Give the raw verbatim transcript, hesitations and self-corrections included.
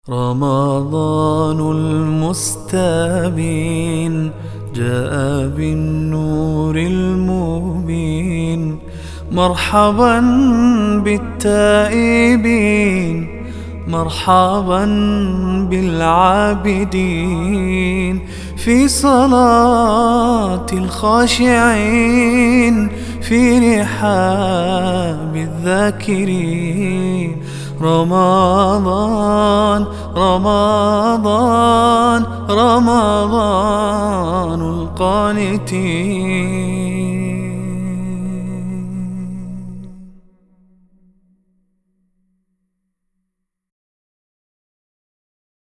رمضان المستبين جاء بالنور المبين، مرحبا بالتائبين، مرحبا بالعابدين، في صلاة الخاشعين، في رحاب الذاكرين. رمضان رمضان رمضان القانتين.